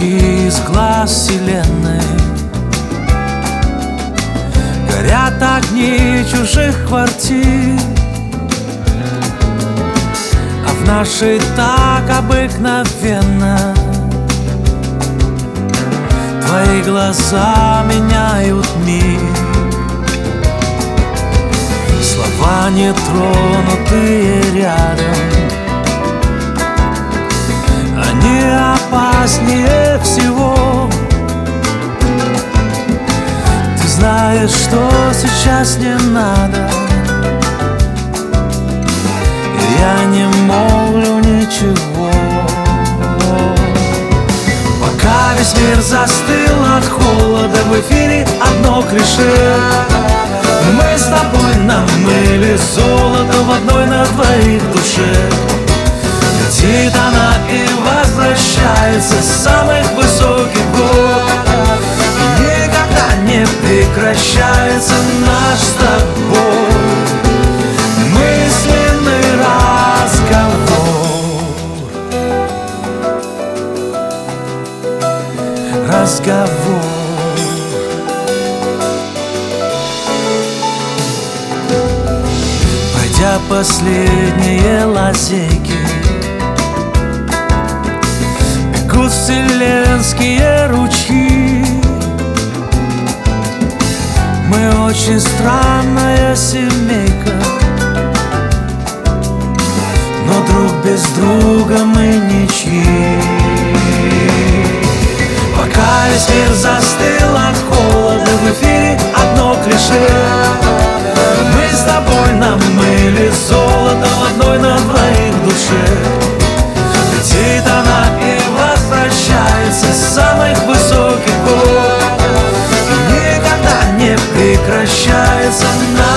лучи из глаз вселенной, горят огни чужих квартир, а в нашей так обыкновенно. Твои глаза меняют мир, слова нетронутые рядом, они опаснее всего. Ты знаешь, что сейчас не надо, и я не молвлю ничего. Пока весь мир застыл от холода, в эфире одно клише: мы с тобой намыли золото в одной на двоих душе. Летит она и возвращается с самых высоких гор, и никогда не прекращается наш с тобой мысленный разговор. Пройдя последние лазейки, бегут вселенские ручьи. Мы очень странная семейка, но друг без друга мы ничьи. Пока весь мир застыл от холода, в эфире одно клише: мы с тобой намыли золото в одной на двоих душе. Летит она и возвращается с самых высоких гор, и никогда не прекращается